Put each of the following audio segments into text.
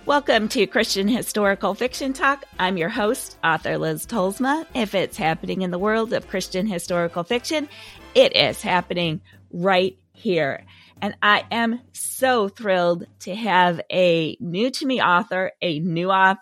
Welcome to Christian Historical Fiction Talk. I'm your host, author Liz Tolsma. If it's happening in the world of Christian historical fiction, it is happening right here. And I am so thrilled to have a new to me author, a new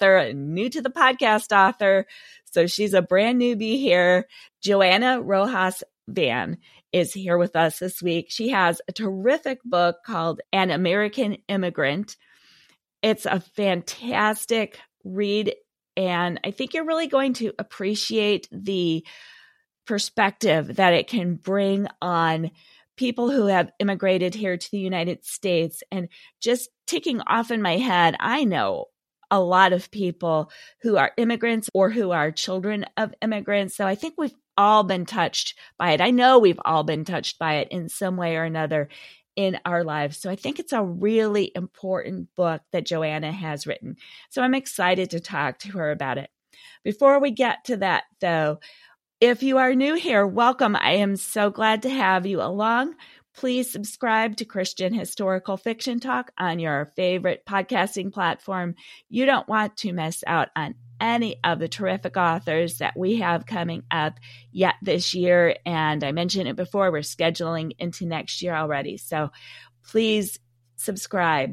to the podcast author. So she's a brand newbie here. Joanna Rojas Van is here with us this week. She has a terrific book called An American Immigrant. It's a fantastic read, and I think you're really going to appreciate the perspective that it can bring on people who have immigrated here to the United States. And just ticking off in my head, I know a lot of people who are immigrants or who are children of immigrants. So I think we've all been touched by it. I know we've all been touched by it in some way or another in our lives. So I think it's a really important book that Joanna has written. So I'm excited to talk to her about it. Before we get to that, though, if you are new here, welcome. I am so glad to have you along. Please subscribe to Christian Historical Fiction Talk on your favorite podcasting platform. You don't want to miss out on any of the terrific authors that we have coming up yet this year. And I mentioned it before, we're scheduling into next year already. So please subscribe.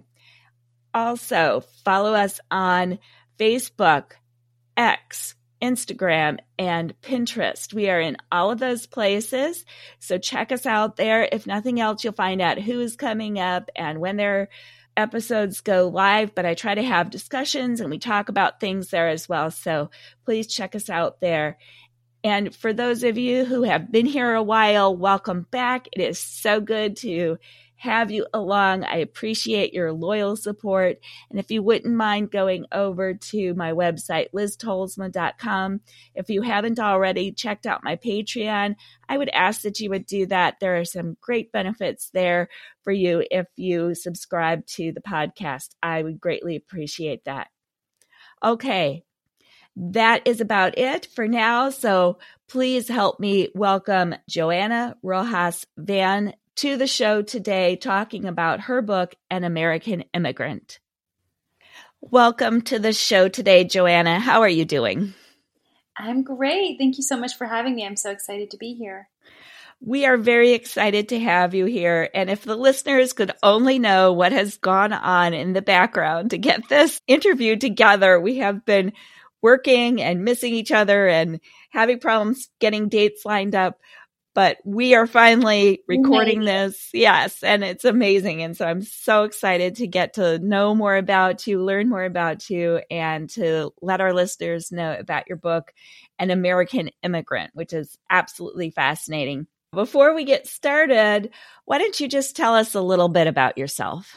Also, follow us on Facebook, X, Instagram, and Pinterest. We are in all of those places. So check us out there. If nothing else, you'll find out who's coming up and when their episodes go live. But I try to have discussions and we talk about things there as well. So please check us out there. And for those of you who have been here a while, welcome back. It is so good to have you along. I appreciate your loyal support. And if you wouldn't mind going over to my website, liztolsma.com. If you haven't already checked out my Patreon, I would ask that you would do that. There are some great benefits there for you if you subscribe to the podcast. I would greatly appreciate that. Okay, that is about it for now. So please help me welcome Joanna Rojas Van to the show today, talking about her book, An American Immigrant. Welcome to the show today, Joanna. How are you doing? I'm great. Thank you so much for having me. I'm so excited to be here. We are very excited to have you here. And if the listeners could only know what has gone on in the background to get this interview together, we have been working and missing each other and having problems getting dates lined up. But we are finally recording this. Yes, and it's amazing. And so I'm so excited to get to know more about you, learn more about you, and to let our listeners know about your book, An American Immigrant, which is absolutely fascinating. Before we get started, why don't you just tell us a little bit about yourself?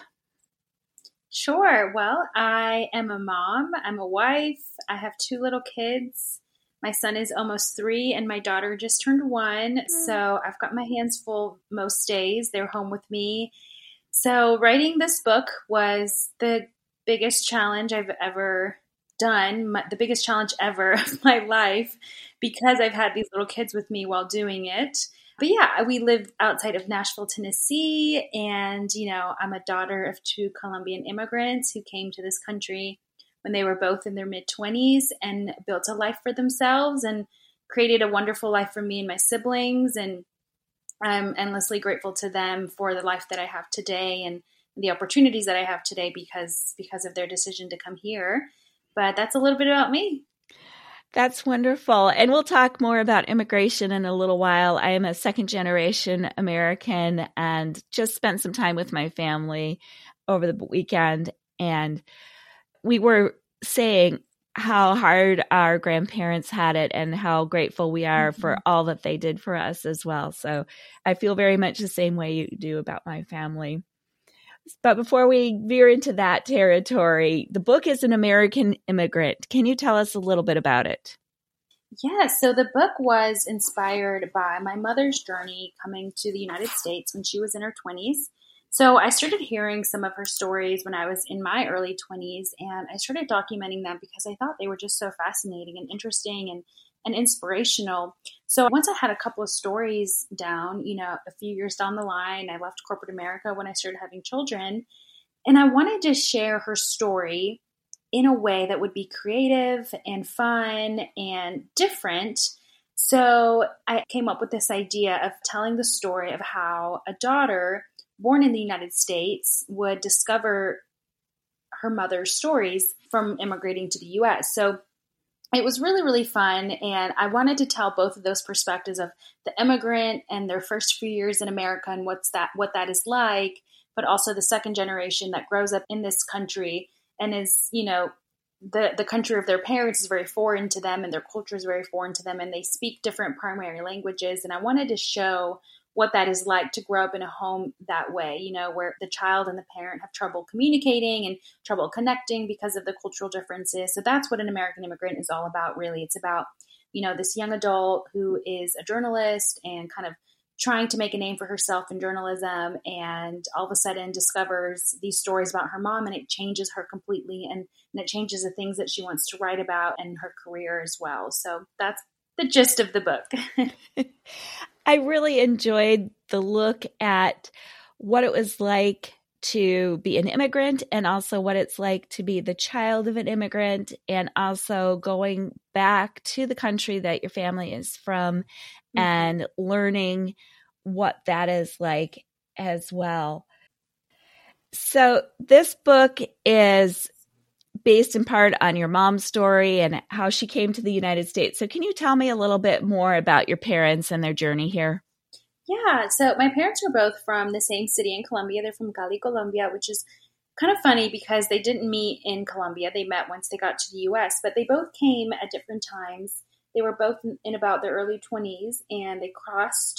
Sure. Well, I am a mom. I'm a wife. I have 2 little kids. My son is almost 3 and my daughter just turned 1. So I've got my hands full most days. They're home with me. So writing this book was the biggest challenge I've ever done, the biggest challenge ever of my life, because I've had these little kids with me while doing it. But yeah, we live outside of Nashville, Tennessee. And, I'm a daughter of 2 Colombian immigrants who came to this country when they were both in their mid-20s and built a life for themselves and created a wonderful life for me and my siblings. And I'm endlessly grateful to them for the life that I have today and the opportunities that I have today because of their decision to come here. But that's a little bit about me. That's wonderful. And we'll talk more about immigration in a little while. I am a second-generation American and just spent some time with my family over the weekend. And we were saying how hard our grandparents had it and how grateful we are for all that they did for us as well. So I feel very much the same way you do about my family. But before we veer into that territory, the book is An American Immigrant. Can you tell us a little bit about it? Yes. So the book was inspired by my mother's journey coming to the United States when she was in her 20s. So I started hearing some of her stories when I was in my early 20s, and I started documenting them because I thought they were just so fascinating and interesting and inspirational. So once I had a couple of stories down, a few years down the line, I left corporate America when I started having children, and I wanted to share her story in a way that would be creative and fun and different. So I came up with this idea of telling the story of how a daughter born in the United States would discover her mother's stories from immigrating to the US. So it was really, really fun. And I wanted to tell both of those perspectives of the immigrant and their first few years in America and what that is like, but also the second generation that grows up in this country and is, the country of their parents is very foreign to them and their culture is very foreign to them and they speak different primary languages. And I wanted to show what that is like to grow up in a home that way, where the child and the parent have trouble communicating and trouble connecting because of the cultural differences. So that's what An American Immigrant is all about, really. It's about, this young adult who is a journalist and kind of trying to make a name for herself in journalism and all of a sudden discovers these stories about her mom and it changes her completely and it changes the things that she wants to write about and her career as well. So that's the gist of the book. I really enjoyed the look at what it was like to be an immigrant and also what it's like to be the child of an immigrant and also going back to the country that your family is from and learning what that is like as well. So this book is based in part on your mom's story and how she came to the United States. So can you tell me a little bit more about your parents and their journey here? Yeah, so my parents were both from the same city in Colombia. They're from Cali, Colombia, which is kind of funny because they didn't meet in Colombia. They met once they got to the U.S., but they both came at different times. They were both in about their early 20s, and they crossed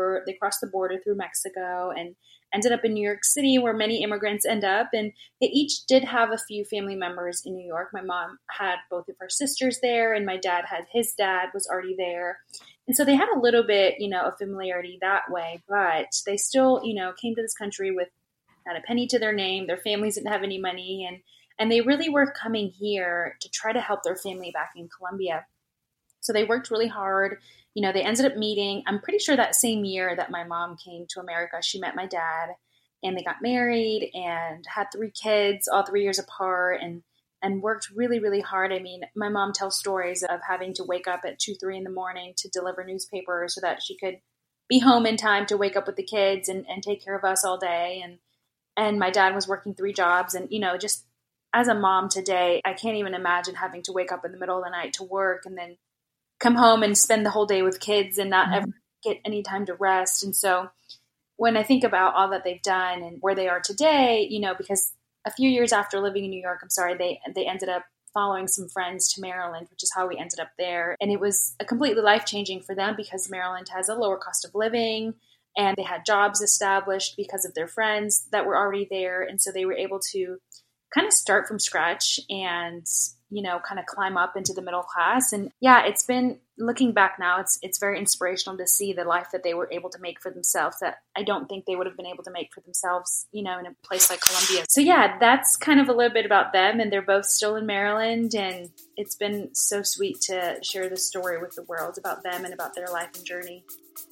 the border through Mexico and ended up in New York City, where many immigrants end up. And they each did have a few family members in New York. My mom had both of her sisters there, and my dad had his dad was already there. And so they had a little bit, of familiarity that way, but they still, came to this country with not a penny to their name. Their families didn't have any money, and they really were coming here to try to help their family back in Colombia. So they worked really hard. They ended up meeting, I'm pretty sure that same year that my mom came to America, she met my dad and they got married and had 3 kids, all 3 years apart and worked really, really hard. I mean, my mom tells stories of having to wake up at 2-3 in the morning to deliver newspapers so that she could be home in time to wake up with the kids and take care of us all day. And my dad was working 3 jobs and, just as a mom today, I can't even imagine having to wake up in the middle of the night to work and then come home and spend the whole day with kids and not ever get any time to rest. And so when I think about all that they've done and where they are today, because a few years after living in New York, they ended up following some friends to Maryland, which is how we ended up there. And it was a completely life-changing for them because Maryland has a lower cost of living and they had jobs established because of their friends that were already there. And so they were able to kind of start from scratch and, kind of climb up into the middle class. And yeah, it's been, looking back now, it's very inspirational to see the life that they were able to make for themselves that I don't think they would have been able to make for themselves, in a place like Colombia. So yeah, that's kind of a little bit about them. And they're both still in Maryland. And it's been so sweet to share this story with the world about them and about their life and journey.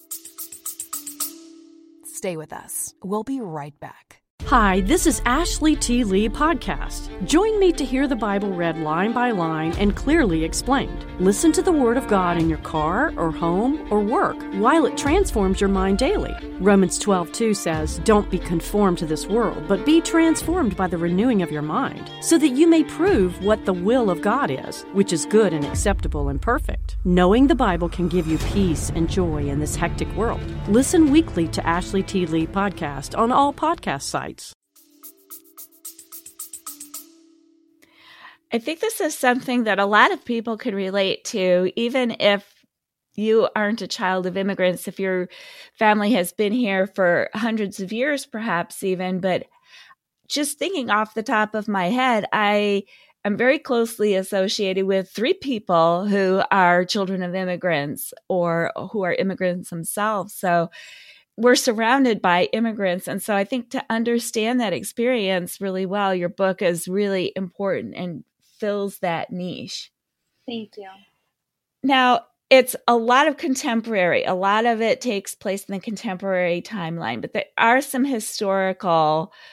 Stay with us. We'll be right back. Hi, this is Ashley T. Lee Podcast. Join me to hear the Bible read line by line and clearly explained. Listen to the Word of God in your car or home or work while it transforms your mind daily. Romans 12:2 says, "Don't be conformed to this world, but be transformed by the renewing of your mind, so that you may prove what the will of God is, which is good and acceptable and perfect." Knowing the Bible can give you peace and joy in this hectic world. Listen weekly to Ashley T. Lee Podcast on all podcast sites. I think this is something that a lot of people can relate to, even if you aren't a child of immigrants, if your family has been here for hundreds of years, perhaps even. But just thinking off the top of my head, I am very closely associated with 3 people who are children of immigrants or who are immigrants themselves. So we're surrounded by immigrants. And so I think to understand that experience really well, your book is really important and fills that niche. Thank you. Now, it's a lot of contemporary. A lot of it takes place in the contemporary timeline, but there are some historical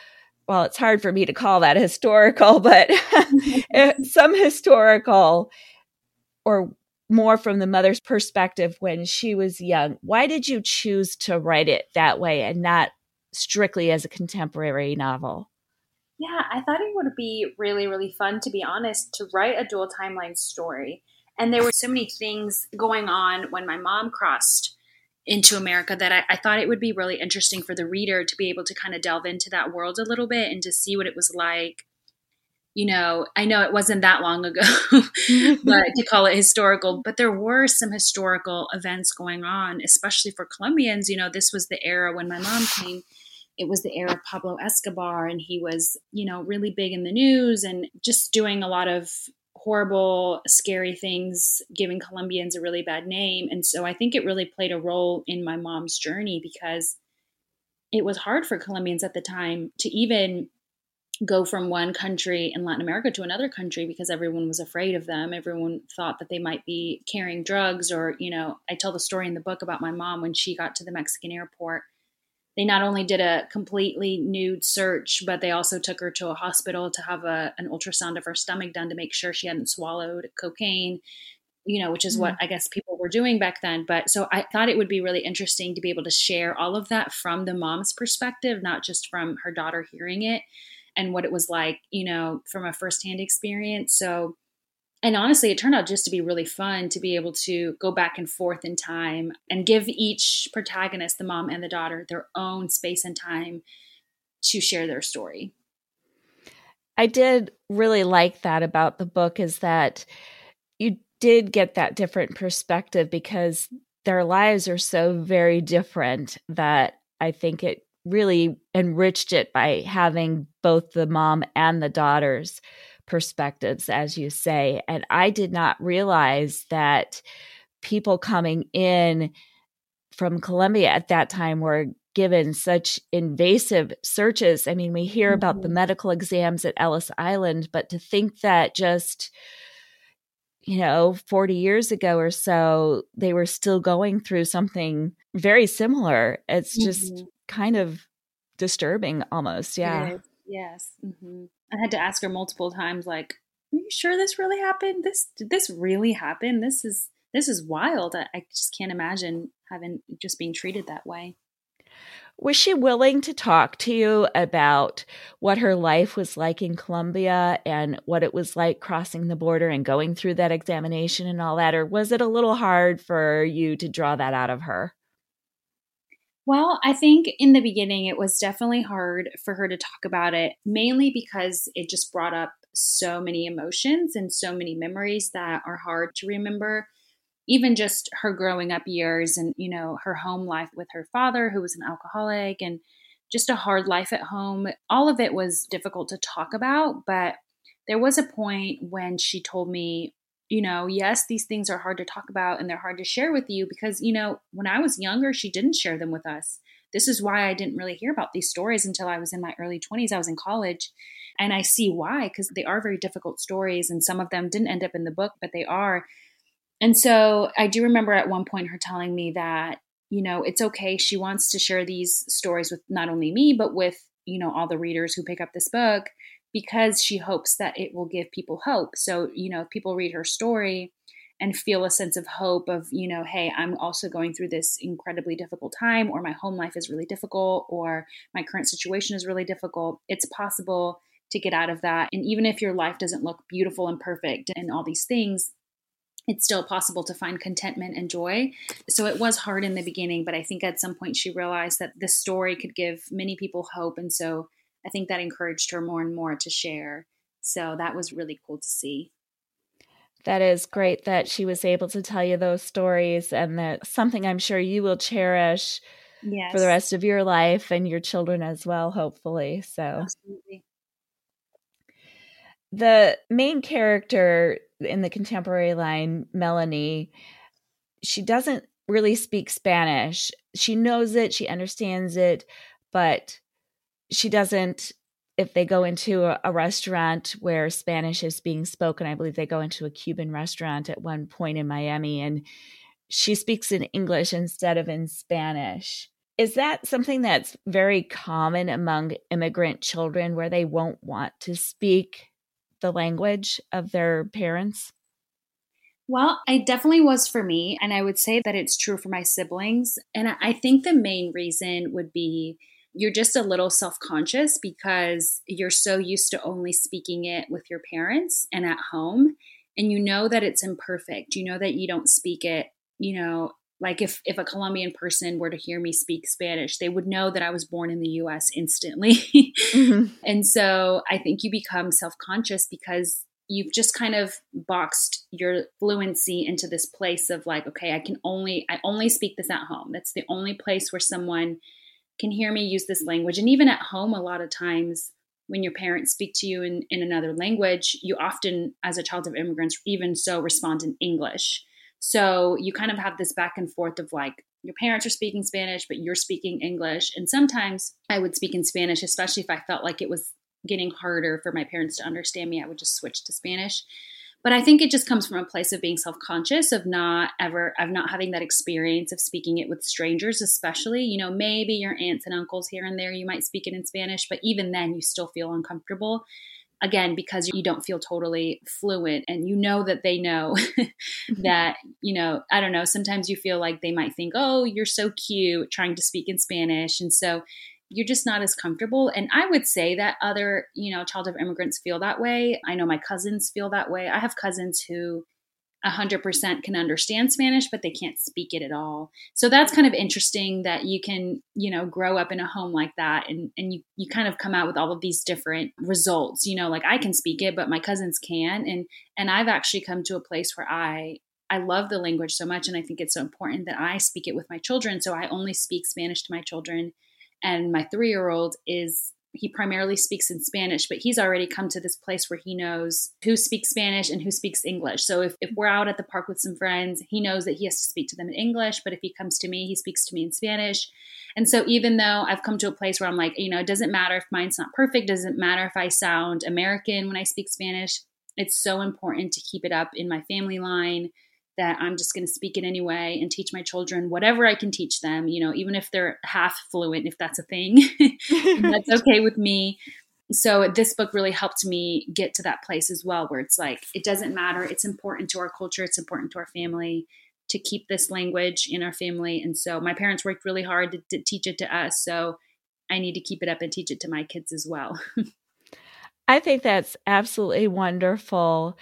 well, it's hard for me to call that historical, but some historical or more from the mother's perspective when she was young. Why did you choose to write it that way and not strictly as a contemporary novel? Yeah, I thought it would be really, really fun, to be honest, to write a dual timeline story. And there were so many things going on when my mom crossed into America that I thought it would be really interesting for the reader to be able to kind of delve into that world a little bit and to see what it was like. You know, I know it wasn't that long ago, but to call it historical, but there were some historical events going on, especially for Colombians. You know, this was the era when my mom came. It was the era of Pablo Escobar, and he was, you know, really big in the news and just doing a lot of horrible, scary things, giving Colombians a really bad name. And so I think it really played a role in my mom's journey because it was hard for Colombians at the time to even go from one country in Latin America to another country because everyone was afraid of them. Everyone thought that they might be carrying drugs or, you know, I tell the story in the book about my mom when she got to the Mexican airport. They not only did a completely nude search, but they also took her to a hospital to have an ultrasound of her stomach done to make sure she hadn't swallowed cocaine, you know, which is what I guess people were doing back then. But so I thought it would be really interesting to be able to share all of that from the mom's perspective, not just from her daughter hearing it and what it was like, you know, from a firsthand experience. So, and honestly, it turned out just to be really fun to be able to go back and forth in time and give each protagonist, the mom and the daughter, their own space and time to share their story. I did really like that about the book is that you did get that different perspective because their lives are so very different that I think it really enriched it by having both the mom and the daughter's perspectives, as you say. And I did not realize that people coming in from Colombia at that time were given such invasive searches. I mean, we hear about the medical exams at Ellis Island, but to think that just, 40 years ago or so, they were still going through something very similar. It's just kind of disturbing almost. Yeah. Yes. I had to ask her multiple times, like, are you sure this really happened? Did this really happen? This is wild. I just can't imagine just being treated that way. Was she willing to talk to you about what her life was like in Colombia and what it was like crossing the border and going through that examination and all that? Or was it a little hard for you to draw that out of her? Well, I think in the beginning, it was definitely hard for her to talk about it, mainly because it just brought up so many emotions and so many memories that are hard to remember. Even just her growing up years and, her home life with her father, who was an alcoholic, and just a hard life at home. All of it was difficult to talk about. But there was a point when she told me, yes, these things are hard to talk about and they're hard to share with you because, when I was younger, she didn't share them with us. This is why I didn't really hear about these stories until I was in my early 20s. I was in college. And I see why, because they are very difficult stories. And some of them didn't end up in the book, but they are. And so I do remember at one point her telling me that, it's okay. She wants to share these stories with not only me, but with, all the readers who pick up this book, because she hopes that it will give people hope. So, if people read her story and feel a sense of hope of, hey, I'm also going through this incredibly difficult time, or my home life is really difficult, or my current situation is really difficult, it's possible to get out of that. And even if your life doesn't look beautiful and perfect and all these things, it's still possible to find contentment and joy. So it was hard in the beginning, but I think at some point she realized that this story could give many people hope. And so I think that encouraged her more and more to share. So that was really cool to see. That is great that she was able to tell you those stories, and that's something I'm sure you will cherish for the rest of your life and your children as well, hopefully. So absolutely. The main character in the contemporary line, Melanie, she doesn't really speak Spanish. She knows it, she understands it, but she doesn't. If they go into a restaurant where Spanish is being spoken, I believe they go into a Cuban restaurant at one point in Miami, and she speaks in English instead of in Spanish. Is that something that's very common among immigrant children where they won't want to speak the language of their parents? Well, it definitely was for me. And I would say that it's true for my siblings. And I think the main reason would be you're just a little self-conscious because you're so used to only speaking it with your parents and at home. And you know that it's imperfect. You know that you don't speak it, like if a Colombian person were to hear me speak Spanish, they would know that I was born in the US instantly. Mm-hmm. And so I think you become self-conscious because you've just kind of boxed your fluency into this place of like, okay, I only speak this at home. That's the only place where someone can hear me use this language. And even at home, a lot of times when your parents speak to you in another language, you often, as a child of immigrants, even so respond in English. So you kind of have this back and forth of like, your parents are speaking Spanish, but you're speaking English. And sometimes I would speak in Spanish, especially if I felt like it was getting harder for my parents to understand me. I would just switch to Spanish. But I think it just comes from a place of being self-conscious, of not having that experience of speaking it with strangers, especially, maybe your aunts and uncles here and there, you might speak it in Spanish, but even then you still feel uncomfortable. Again, because you don't feel totally fluent and you know that they know that, I don't know, sometimes you feel like they might think, oh, you're so cute trying to speak in Spanish. And so you're just not as comfortable. And I would say that other, child of immigrants feel that way. I know my cousins feel that way. I have cousins who 100% can understand Spanish, but they can't speak it at all. So that's kind of interesting that you can, grow up in a home like that and you kind of come out with all of these different results, like I can speak it, but my cousins can. And I've actually come to a place where I love the language so much. And I think it's so important that I speak it with my children. So I only speak Spanish to my children. And my 3-year-old he primarily speaks in Spanish, but he's already come to this place where he knows who speaks Spanish and who speaks English. So if we're out at the park with some friends, he knows that he has to speak to them in English, but if he comes to me, he speaks to me in Spanish. And so even though I've come to a place where I'm like, it doesn't matter if mine's not perfect, doesn't matter if I sound American when I speak Spanish, it's so important to keep it up in my family line that I'm just going to speak it anyway and teach my children whatever I can teach them, even if they're half fluent, if that's a thing, that's okay with me. So this book really helped me get to that place as well, where it's like, it doesn't matter. It's important to our culture. It's important to our family to keep this language in our family. And so my parents worked really hard to teach it to us. So I need to keep it up and teach it to my kids as well. I think that's absolutely wonderful.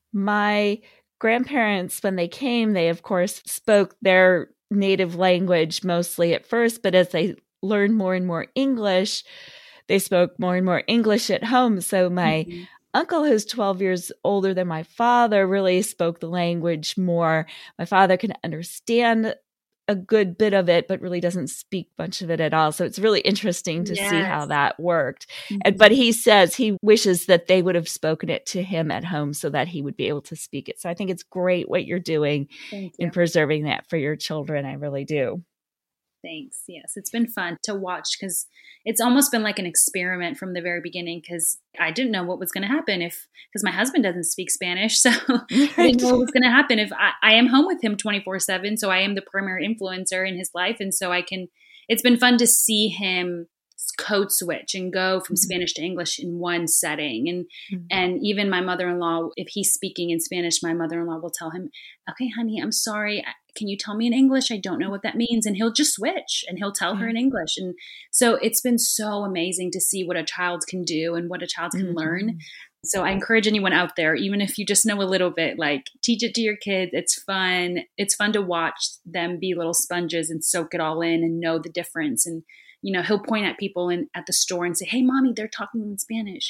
My grandparents, when they came, they of course spoke their native language mostly at first, but as they learned more and more English, they spoke more and more English at home. So my uncle, who's 12 years older than my father, really spoke the language more. My father can understand a good bit of it, but really doesn't speak much of it at all. So it's really interesting to see how that worked. But he says he wishes that they would have spoken it to him at home so that he would be able to speak it. So I think it's great what you're doing in preserving that for your children. I really do. Thanks. Yes, it's been fun to watch because it's almost been like an experiment from the very beginning because I didn't know what was going to happen because my husband doesn't speak Spanish. So I didn't know what was going to happen if I am home with him 24/7. So I am the primary influencer in his life. And so it's been fun to see him code switch and go from Spanish to English in one setting. And even my mother-in-law, if he's speaking in Spanish, my mother-in-law will tell him, okay, honey, I'm sorry. Can you tell me in English? I don't know what that means. And he'll just switch and he'll tell her in English. And so it's been so amazing to see what a child can do and what a child can learn. So I encourage anyone out there, even if you just know a little bit, like teach it to your kids. It's fun. It's fun to watch them be little sponges and soak it all in and know the difference. And he'll point at people at the store and say, hey, mommy, they're talking in Spanish,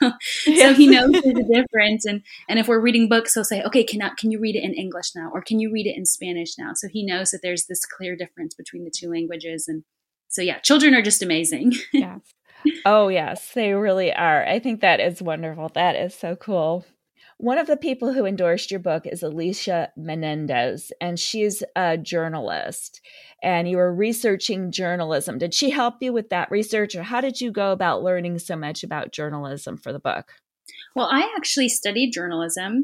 So he knows there's a difference. And if we're reading books, he'll say, okay, can you read it in English now? Or can you read it in Spanish now? So he knows that there's this clear difference between the two languages. And so, yeah, children are just amazing. Yes. Oh, yes, they really are. I think that is wonderful. That is so cool. One of the people who endorsed your book is Alicia Menendez, and she's a journalist, and you were researching journalism. Did she help you with that research, or how did you go about learning so much about journalism for the book? Well, I actually studied journalism,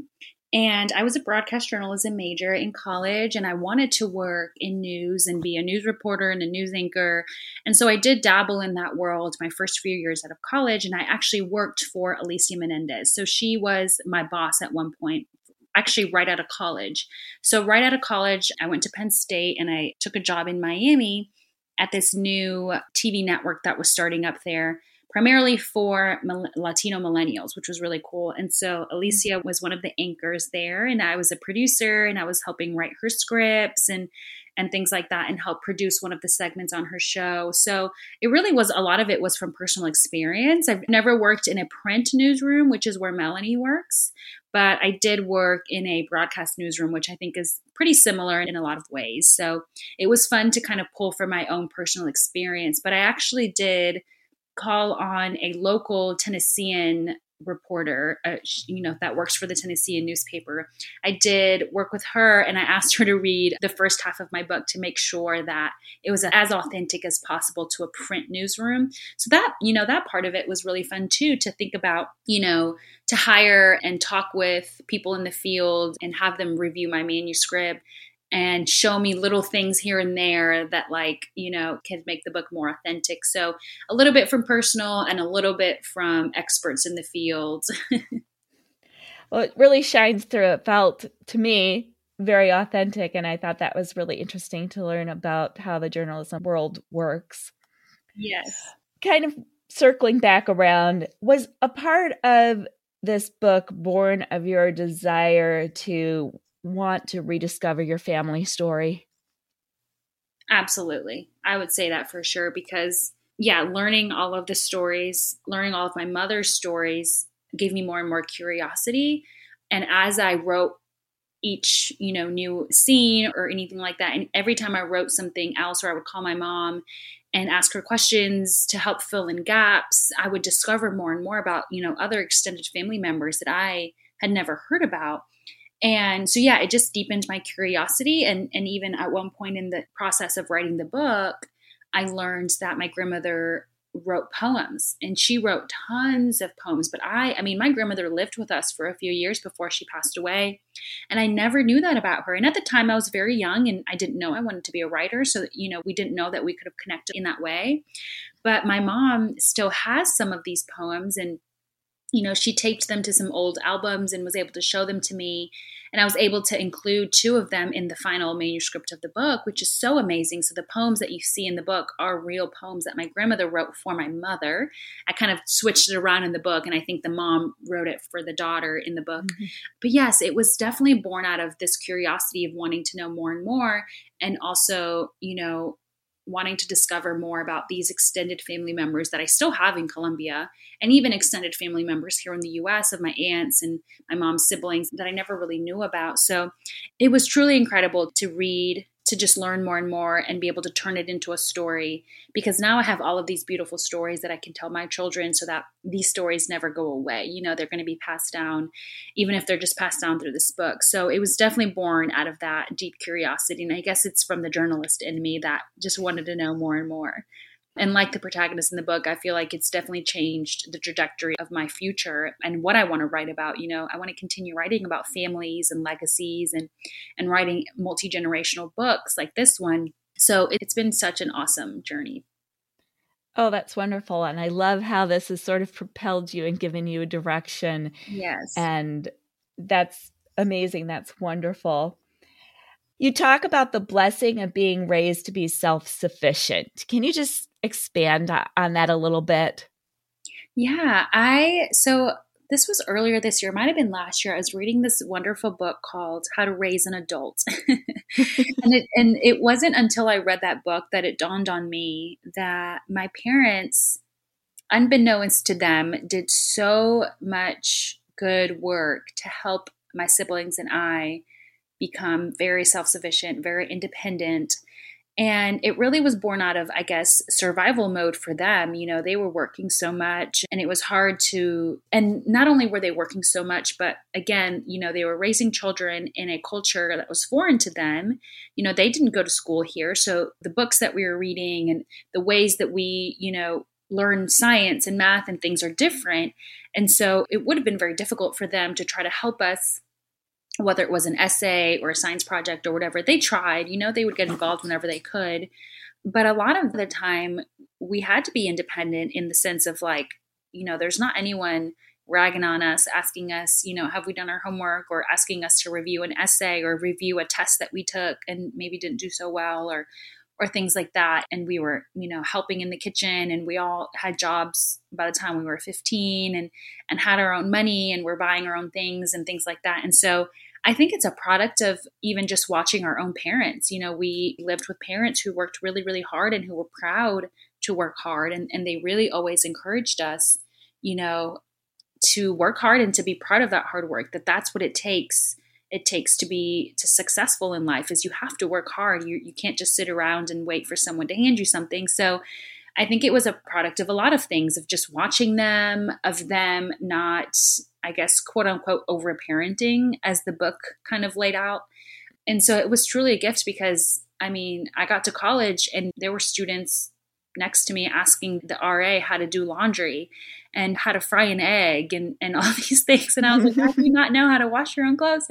And I was a broadcast journalism major in college, and I wanted to work in news and be a news reporter and a news anchor. And so I did dabble in that world my first few years out of college, and I actually worked for Alicia Menendez. So she was my boss at one point, actually right out of college. So right out of college, I went to Penn State and I took a job in Miami at this new TV network that was starting up there, primarily for Latino millennials, which was really cool. And so Alicia was one of the anchors there, and I was a producer, and I was helping write her scripts and things like that, and help produce one of the segments on her show. So it really was, a lot of it was from personal experience. I've never worked in a print newsroom, which is where Melanie works, but I did work in a broadcast newsroom, which I think is pretty similar in a lot of ways. So it was fun to kind of pull from my own personal experience. But I actually did call on a local Tennessean reporter, that works for the Tennessean newspaper. I did work with her, and I asked her to read the first half of my book to make sure that it was as authentic as possible to a print newsroom. So that, that part of it was really fun too, to think about, to hire and talk with people in the field and have them review my manuscript and show me little things here and there that can make the book more authentic. So a little bit from personal and a little bit from experts in the field. Well, it really shines through. It felt to me very authentic. And I thought that was really interesting to learn about how the journalism world works. Yes. Kind of circling back around, was a part of this book born of your desire to want to rediscover your family story? Absolutely. I would say that for sure, because learning all of the stories, learning all of my mother's stories gave me more and more curiosity. And as I wrote each, new scene or anything like that, and every time I wrote something else, or I would call my mom and ask her questions to help fill in gaps, I would discover more and more about, other extended family members that I had never heard about. And so, it just deepened my curiosity. And even at one point in the process of writing the book, I learned that my grandmother wrote poems, and she wrote tons of poems. But my grandmother lived with us for a few years before she passed away. And I never knew that about her. And at the time I was very young, and I didn't know I wanted to be a writer. So, we didn't know that we could have connected in that way. But my mom still has some of these poems, and she taped them to some old albums and was able to show them to me. And I was able to include 2 of them in the final manuscript of the book, which is so amazing. So the poems that you see in the book are real poems that my grandmother wrote for my mother. I kind of switched it around in the book, and I think the mom wrote it for the daughter in the book. Mm-hmm. But yes, it was definitely born out of this curiosity of wanting to know more and more, and also, wanting to discover more about these extended family members that I still have in Colombia, and even extended family members here in the US of my aunts and my mom's siblings that I never really knew about. So it was truly incredible to read, to just learn more and more and be able to turn it into a story, because now I have all of these beautiful stories that I can tell my children, so that these stories never go away. They're going to be passed down, even if they're just passed down through this book. So it was definitely born out of that deep curiosity. And I guess it's from the journalist in me that just wanted to know more and more. And like the protagonist in the book, I feel like it's definitely changed the trajectory of my future and what I want to write about. I want to continue writing about families and legacies and writing multi-generational books like this one. So it's been such an awesome journey. Oh, that's wonderful. And I love how this has sort of propelled you and given you a direction. Yes. And that's amazing. That's wonderful. You talk about the blessing of being raised to be self-sufficient. Can you just expand on that a little bit? Yeah, so this was earlier this year, it might have been last year. I was reading this wonderful book called How to Raise an Adult. and it wasn't until I read that book that it dawned on me that my parents, unbeknownst to them, did so much good work to help my siblings and I become very self-sufficient, very independent. And it really was born out of, I guess, survival mode for them. They were working so much, and it was hard and not only were they working so much, but again, they were raising children in a culture that was foreign to them. They didn't go to school here. So the books that we were reading and the ways that we, learn science and math and things are different. And so it would have been very difficult for them to try to help us whether it was an essay or a science project or whatever. They tried, they would get involved whenever they could. But a lot of the time we had to be independent in the sense of like, there's not anyone ragging on us, asking us, have we done our homework, or asking us to review an essay or review a test that we took and maybe didn't do so well, or things like that. And we were, helping in the kitchen, and we all had jobs by the time we were 15 and had our own money, and we're buying our own things and things like that. And so I think it's a product of even just watching our own parents. We lived with parents who worked really, really hard and who were proud to work hard. And they really always encouraged us, to work hard and to be proud of that hard work, that's what it takes. It takes to be successful in life, is you have to work hard. You can't just sit around and wait for someone to hand you something. So I think it was a product of a lot of things, of just watching them, of them not, I guess, quote unquote, over parenting, as the book kind of laid out. And so it was truly a gift, because I got to college and there were students next to me asking the RA how to do laundry and how to fry an egg and all these things. And I was like, how do you not know how to wash your own clothes?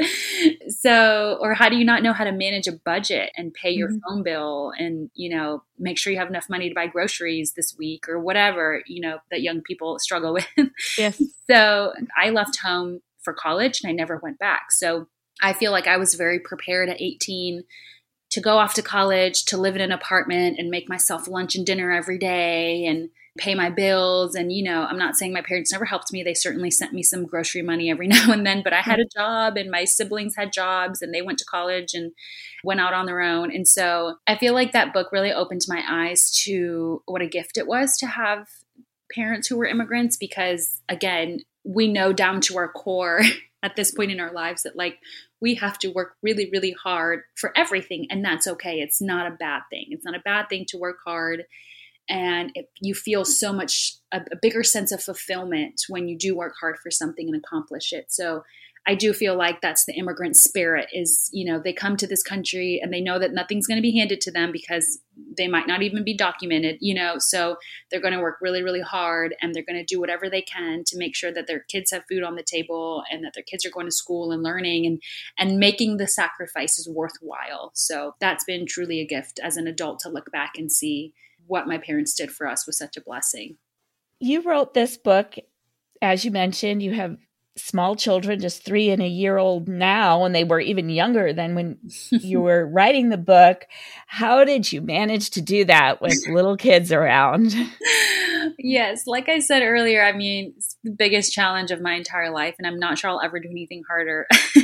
Or how do you not know how to manage a budget and pay your phone bill and, make sure you have enough money to buy groceries this week, or whatever, that young people struggle with. Yes. So I left home for college and I never went back. So I feel like I was very prepared at 18 to go off to college, to live in an apartment and make myself lunch and dinner every day and pay my bills. And, I'm not saying my parents never helped me. They certainly sent me some grocery money every now and then, but I had a job and my siblings had jobs and they went to college and went out on their own. And so I feel like that book really opened my eyes to what a gift it was to have parents who were immigrants, because again, we know down to our core at this point in our lives that like we have to work really, really hard for everything. And that's okay. It's not a bad thing. It's not a bad thing to work hard. And you feel so much a bigger sense of fulfillment when you do work hard for something and accomplish it. So I do feel like that's the immigrant spirit, is, they come to this country and they know that nothing's going to be handed to them because they might not even be documented, so they're going to work really, really hard and they're going to do whatever they can to make sure that their kids have food on the table and that their kids are going to school and learning and making the sacrifices worthwhile. So that's been truly a gift as an adult, to look back and see what my parents did for us was such a blessing. You wrote this book, as you mentioned, you have small children, just 3 and a year old now, and they were even younger than when you were writing the book. How did you manage to do that with little kids around? Yes, like I said earlier, it's the biggest challenge of my entire life, and I'm not sure I'll ever do anything harder.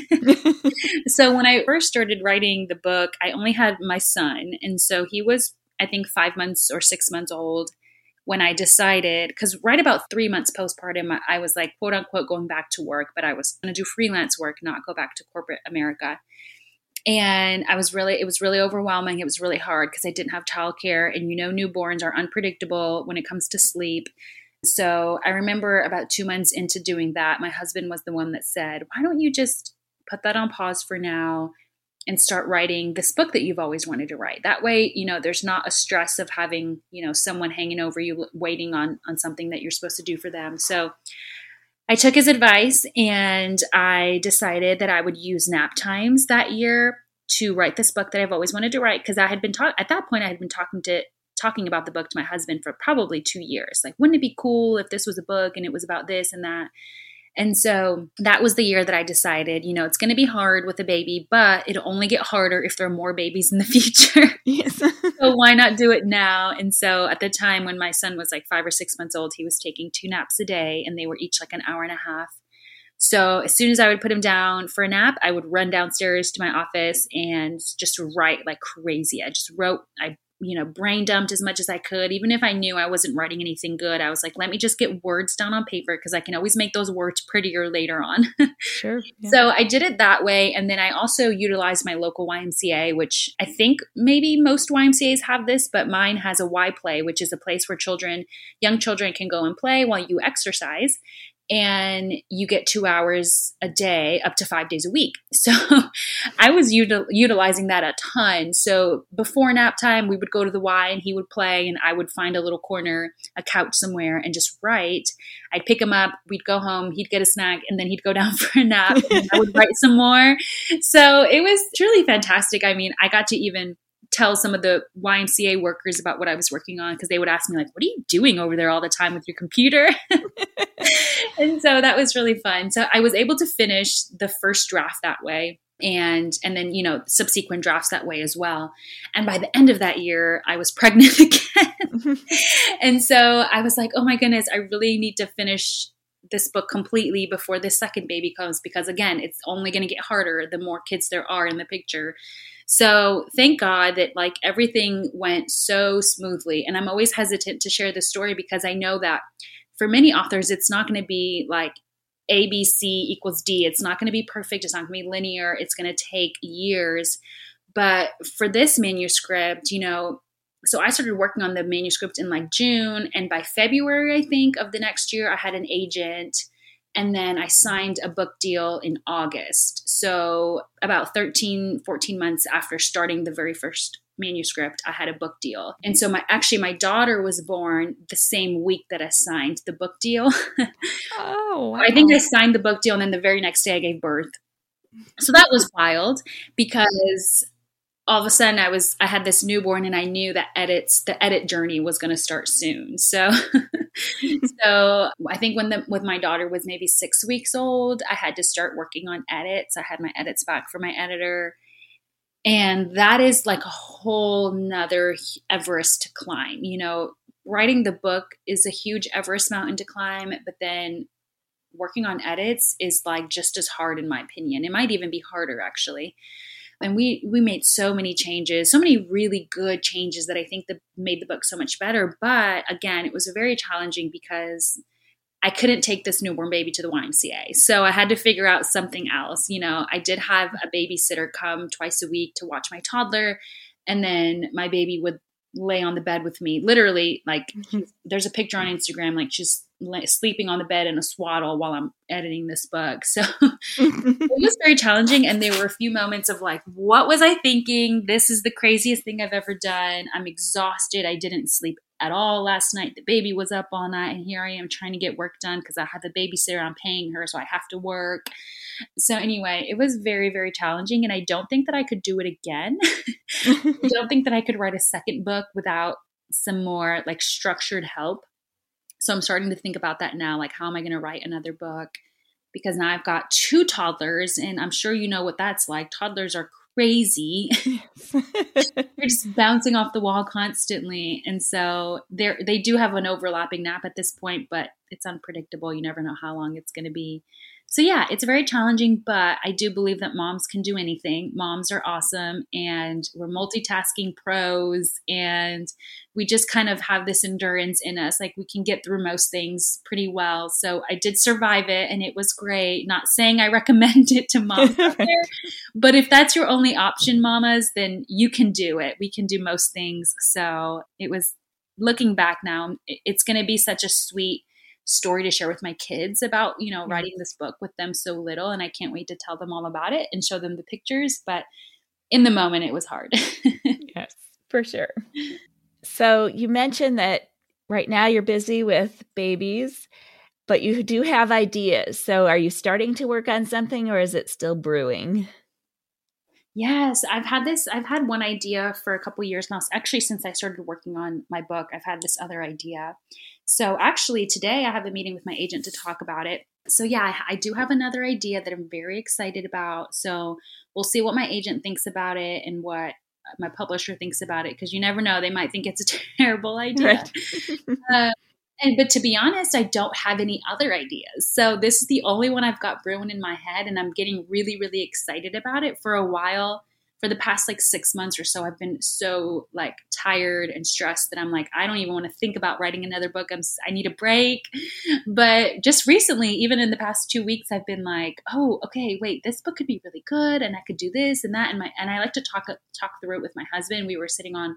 So when I first started writing the book, I only had my son, and so he was, I think, 5 months or 6 months old when I decided, because right about 3 months postpartum, I was like, quote unquote, going back to work, but I was going to do freelance work, not go back to corporate America. And it was really overwhelming. It was really hard because I didn't have childcare, and newborns are unpredictable when it comes to sleep. So I remember about 2 months into doing that, my husband was the one that said, why don't you just put that on pause for now and start writing this book that you've always wanted to write. That way, there's not a stress of having, someone hanging over you waiting on something that you're supposed to do for them. So I took his advice and I decided that I would use nap times that year to write this book that I've always wanted to write. Because I had been at that point, I had been talking about the book to my husband for probably 2 years. Like, wouldn't it be cool if this was a book and it was about this and that? And so that was the year that I decided, it's going to be hard with a baby, but it'll only get harder if there are more babies in the future. Yes. So why not do it now? And so at the time when my son was like 5 or 6 months old, he was taking 2 naps a day, and they were each like an hour and a half. So as soon as I would put him down for a nap, I would run downstairs to my office and just write like crazy. I just wrote, brain dumped as much as I could. Even if I knew I wasn't writing anything good, I was like, let me just get words down on paper, because I can always make those words prettier later on. Sure. Yeah. So I did it that way. And then I also utilized my local YMCA, which I think maybe most YMCAs have this, but mine has a Y Play, which is a place where young children can go and play while you exercise. and you get 2 hours a day, up to 5 days a week. So I was utilizing that a ton. So before nap time, we would go to the Y and he would play, and I would find a little corner, a couch somewhere, and just write. I'd pick him up, we'd go home, he'd get a snack, and then he'd go down for a nap, and I would write some more. So it was truly fantastic. I mean, I got to even tell some of the YMCA workers about what I was working on, because they would ask me like, what are you doing over there all the time with your computer? And so that was really fun. So I was able to finish the first draft that way, and then, you know, subsequent drafts that way as well. And by the end of that year, I was pregnant again. And so I was like, oh my goodness, I really need to finish this book completely before this second baby comes, because again, it's only going to get harder the more kids there are in the picture. So thank God that like everything went so smoothly. And I'm always hesitant to share this story, because I know that for many authors, it's not going to be like A, B, C equals D. It's not going to be perfect. It's not going to be linear. It's going to take years. But for this manuscript, you know, so I started working on the manuscript in like June, and by February, I think, of the next year, I had an agent, and then I signed a book deal in August. So about 13, 14 months after starting the very first manuscript, I had a book deal. And so my daughter was born the same week that I signed the book deal. Oh, wow. I think I signed the book deal, and then the very next day I gave birth. So that was wild, because all of a sudden I had this newborn, and I knew that the edit journey was going to start soon. So, so I think with my daughter was maybe 6 weeks old, I had to start working on edits. I had my edits back from my editor, and that is like a whole nother Everest to climb. You know, writing the book is a huge Everest mountain to climb, but then working on edits is like just as hard, in my opinion. It might even be harder, actually. And we made so many changes, so many really good changes that I think that made the book so much better. But again, it was very challenging because I couldn't take this newborn baby to the YMCA. So I had to figure out something else. You know, I did have a babysitter come twice a week to watch my toddler. And then my baby would lay on the bed with me, literally, like there's a picture on Instagram, like she's sleeping on the bed in a swaddle while I'm editing this book. So it was very challenging. And there were a few moments of like, what was I thinking? This is the craziest thing I've ever done. I'm exhausted. I didn't sleep at all last night. The baby was up all night, and here I am trying to get work done because I have the babysitter. I'm paying her, so I have to work. So anyway, it was very, very challenging, and I don't think that I could do it again. I don't think that I could write a second book without some more like structured help. So I'm starting to think about that now, like how am I going to write another book? Because now I've got 2 toddlers, and I'm sure you know what that's like. Toddlers are crazy. They're just bouncing off the wall constantly. And so they do have an overlapping nap at this point, but it's unpredictable. You never know how long it's going to be. So yeah, it's very challenging, but I do believe that moms can do anything. Moms are awesome, and we're multitasking pros, and we just kind of have this endurance in us. Like we can get through most things pretty well. So I did survive it, and it was great. Not saying I recommend it to moms out there, but if that's your only option, mamas, then you can do it. We can do most things. So it was, looking back now, it's going to be such a sweet story to share with my kids about, you know, writing this book with them so little. And I can't wait to tell them all about it and show them the pictures. But in the moment, it was hard. Yes, for sure. So you mentioned that right now you're busy with babies, but you do have ideas. So are you starting to work on something, or is it still brewing? Yes, I've had one idea for a couple of years now. Actually, since I started working on my book, I've had this other idea. So actually today I have a meeting with my agent to talk about it. So yeah, I do have another idea that I'm very excited about. So we'll see what my agent thinks about it and what my publisher thinks about it, because you never know, they might think it's a terrible idea. Right. But to be honest, I don't have any other ideas. So this is the only one I've got brewing in my head, and I'm getting really, really excited about it. For a while, for the past like 6 months or so, I've been so like tired and stressed that I'm like, I don't even want to think about writing another book. I need a break. But just recently, even in the past 2 weeks, I've been like, oh, okay, wait, this book could be really good, and I could do this and that. And I like to talk through it with my husband. We were sitting on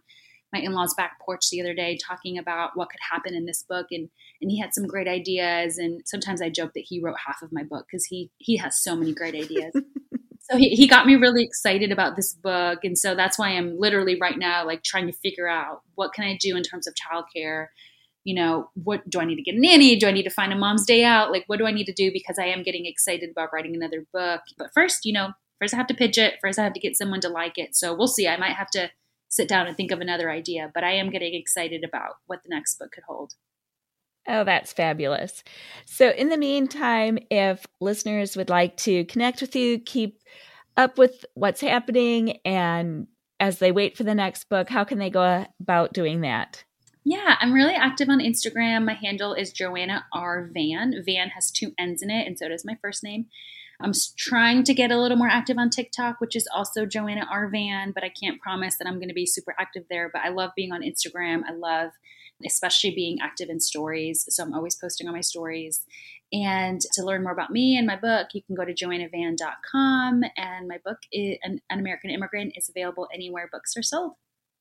my in-laws' back porch the other day talking about what could happen in this book. And he had some great ideas. And sometimes I joke that he wrote half of my book because he has so many great ideas. So he got me really excited about this book. And so that's why I'm literally right now, like trying to figure out what can I do in terms of childcare? You know, what do I need to get a nanny? Do I need to find a mom's day out? Like, what do I need to do? Because I am getting excited about writing another book. But first, first I have to pitch it. First I have to get someone to like it. So we'll see. I might have to sit down and think of another idea, but I am getting excited about what the next book could hold. Oh, that's fabulous. So in the meantime, if listeners would like to connect with you, keep up with what's happening, and as they wait for the next book, how can they go about doing that? Yeah, I'm really active on Instagram. My handle is Joanna R. Van. Van has 2 N's in it, and so does my first name. I'm trying to get a little more active on TikTok, which is also Joanna R. Van, but I can't promise that I'm going to be super active there. But I love being on Instagram. I love especially being active in stories. So I'm always posting on my stories. And to learn more about me and my book, you can go to joannavan.com. And my book, An American Immigrant, is available anywhere books are sold.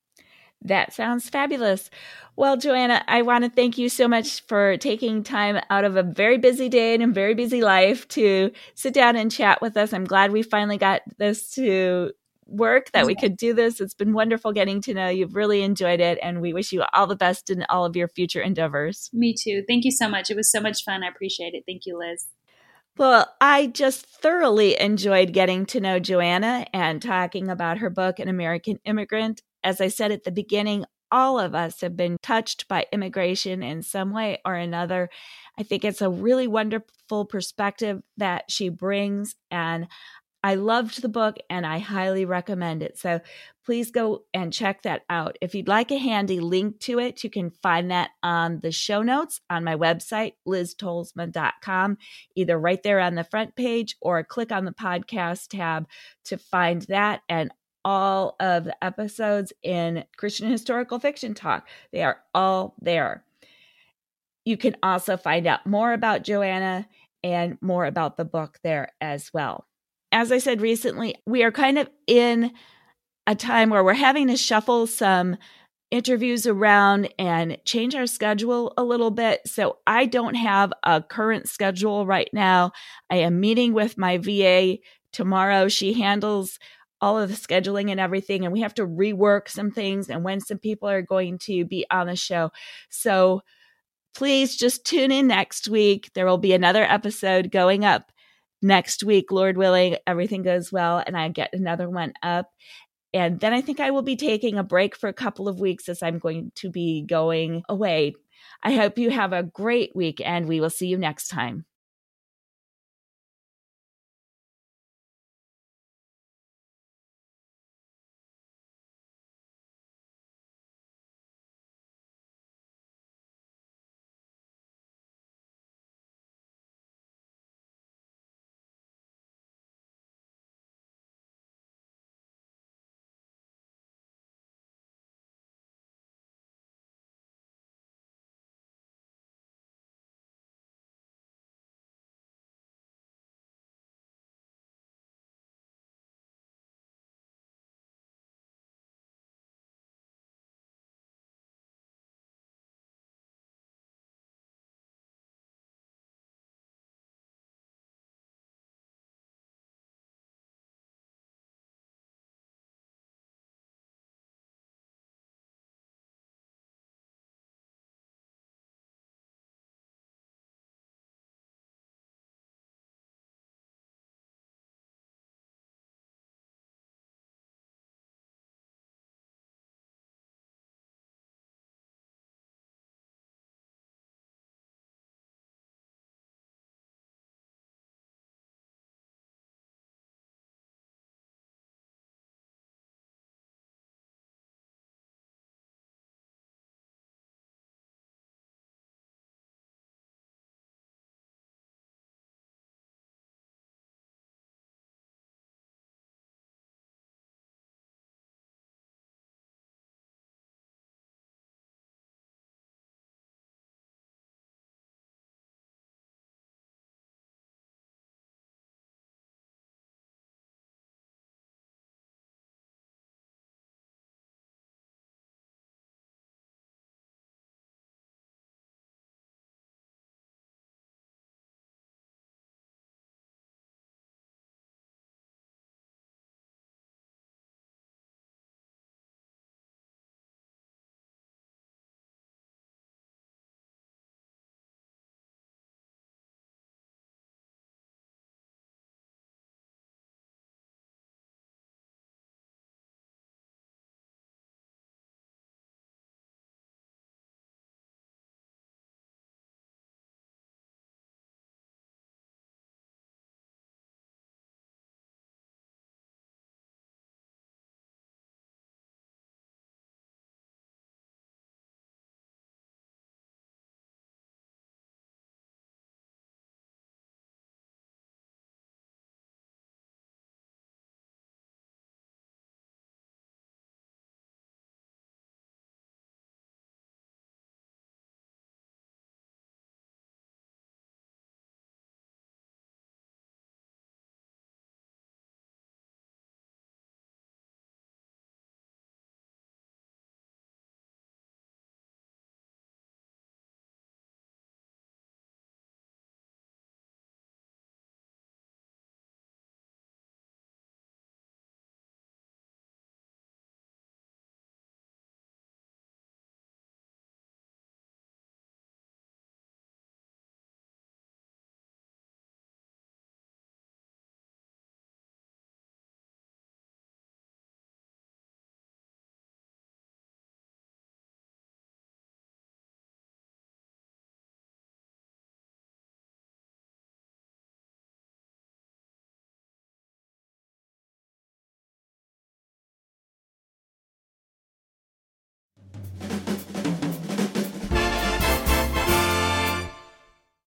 That sounds fabulous. Well, Joanna, I want to thank you so much for taking time out of a very busy day and a very busy life to sit down and chat with us. I'm glad we finally got this to work, that we could do this. It's been wonderful getting to know you. You've really enjoyed it, and we wish you all the best in all of your future endeavors. Me too. Thank you so much. It was so much fun. I appreciate it. Thank you, Liz. Well, I just thoroughly enjoyed getting to know Joanna and talking about her book, An American Immigrant. As I said at the beginning, all of us have been touched by immigration in some way or another. I think it's a really wonderful perspective that she brings, and I loved the book and I highly recommend it. So please go and check that out. If you'd like a handy link to it, you can find that on the show notes on my website, liztolzma.com, either right there on the front page or click on the podcast tab to find that and all of the episodes in Christian Historical Fiction Talk. They are all there. You can also find out more about Joanna and more about the book there as well. As I said recently, we are kind of in a time where we're having to shuffle some interviews around and change our schedule a little bit. So I don't have a current schedule right now. I am meeting with my VA tomorrow. She handles all of the scheduling and everything, and we have to rework some things and when some people are going to be on the show. So please just tune in next week. There will be another episode going up next week, Lord willing, everything goes well, and I get another one up. And then I think I will be taking a break for a couple of weeks as I'm going to be going away. I hope you have a great week, and we will see you next time.